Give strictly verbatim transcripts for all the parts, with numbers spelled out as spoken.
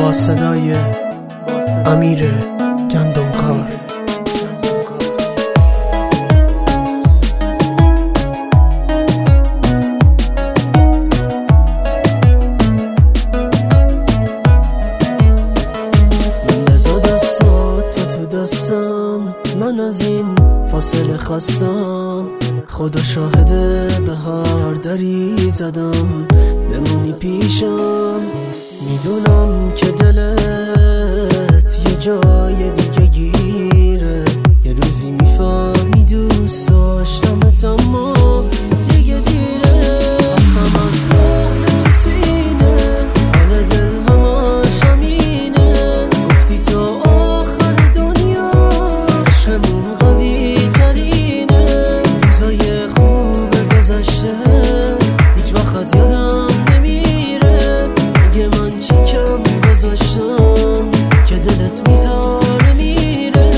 با صدای امیر گندمکار. من از این فاصله خواستم، خدا شاهده بهار دری زدم، بمونی پیشم. میدونم که دلت یه جای دیگه گیره، یه روزی میفهمی دوست داشتمت اما دیگه دیره. قسم از بغض تو سینه، حال دل همش همینه، گفتی تا آخر دنیا عشقمون قوی ترینه. روزای خوب گذشته هیچ وقت از یادم نمیره، اگه من چی کم گذاشتم که دلت میذاره میره.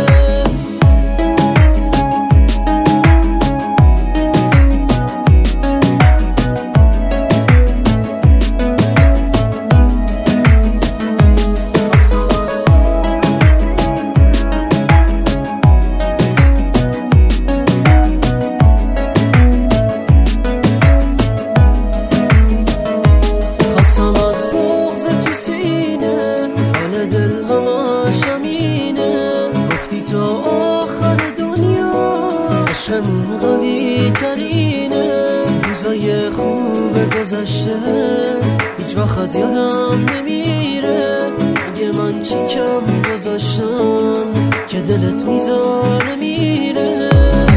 تا آخر دنیا عشقمون قوی ترینه. روزای خوب گذشته هیچ وقت از یادم نمیره، اگه من چی کم گذاشتم که دلت میذاره میره.